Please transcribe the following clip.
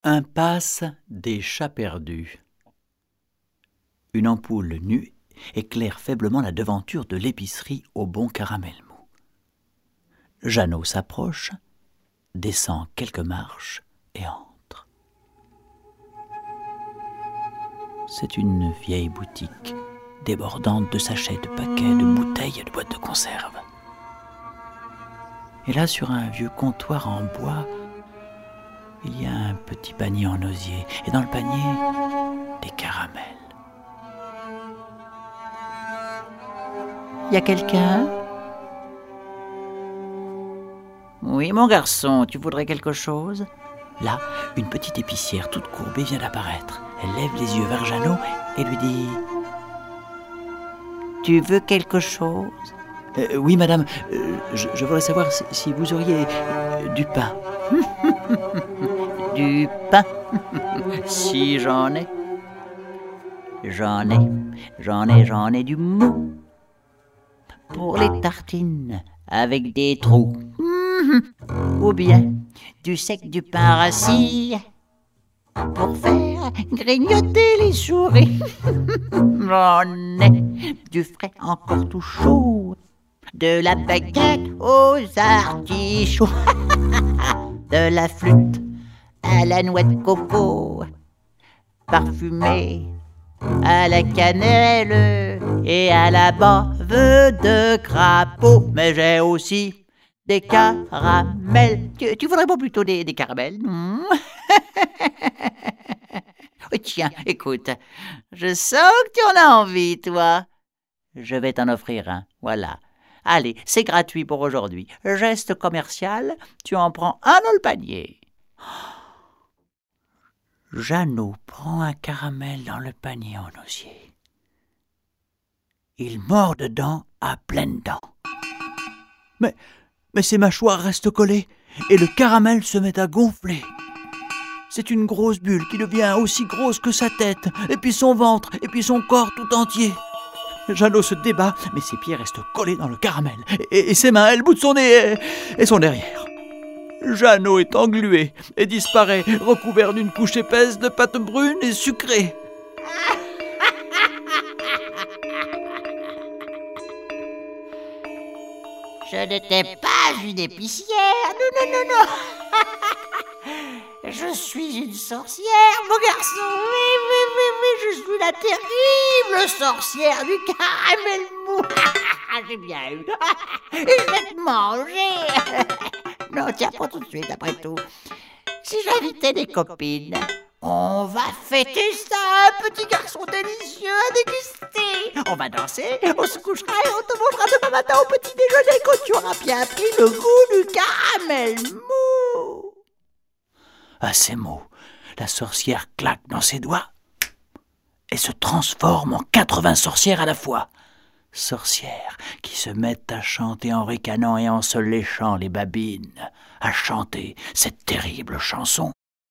Impasse des chats perdus. Une ampoule nue éclaire faiblement la devanture de l'épicerie au bon caramel mou. Jeannot s'approche, descend quelques marches et entre. C'est une vieille boutique, débordante de sachets, de paquets, de bouteilles et de boîtes de conserve. Et là, sur un vieux comptoir en bois, il y a un petit panier en osier, et dans le panier, des caramels. Y a quelqu'un ? Oui, mon garçon, tu voudrais quelque chose ? Là, une petite épicière toute courbée vient d'apparaître. Elle lève les yeux vers Jeannot et lui dit « Tu veux quelque chose ?» Oui, madame, je voudrais savoir si vous auriez du pain. Du pain? Si j'en ai. J'en ai du mou. Pour les tartines avec des trous. Ou bien du sec du pain rassis pour faire grignoter les souris. J'en ai du frais encore tout chaud, de la baguette aux artichauts, de la flûte à la noix de coco, parfumée à la cannelle et à la bave de crapaud. Mais j'ai aussi des caramels. Tu voudrais pas plutôt des caramels? Oh, tiens, écoute, je sens que tu en as envie, toi. Je vais t'en offrir un, voilà. Allez, c'est gratuit pour aujourd'hui. Geste commercial, tu en prends un dans le panier. Jeannot prend un caramel dans le panier en osier. Il mord dedans à pleines dents. Mais ses mâchoires restent collées et le caramel se met à gonfler. C'est une grosse bulle qui devient aussi grosse que sa tête, et puis son ventre, et puis son corps tout entier. Jeannot se débat, mais ses pieds restent collés dans le caramel, et ses mains, elles boutent son nez et son derrière. Jeannot est englué et disparaît, recouvert d'une couche épaisse de pâte brune et sucrée. Je n'étais pas une épicière, non. Je suis une sorcière, mon garçon. Oui, je suis la terrible sorcière du caramel mou. J'ai bien eu. Et je vais te manger. Non, tiens, pas tout de suite, après tout. Si j'invitais des copines, on va fêter ça, un petit garçon délicieux à déguster. On va danser, on se couchera et on te mangera demain matin au petit déjeuner quand tu auras bien pris le goût du caramel mou. À ces mots, la sorcière claque dans ses doigts et se transforme en 80 sorcières à la fois. Sorcières qui se mettent à chanter en ricanant et en se léchant les babines, à chanter cette terrible chanson.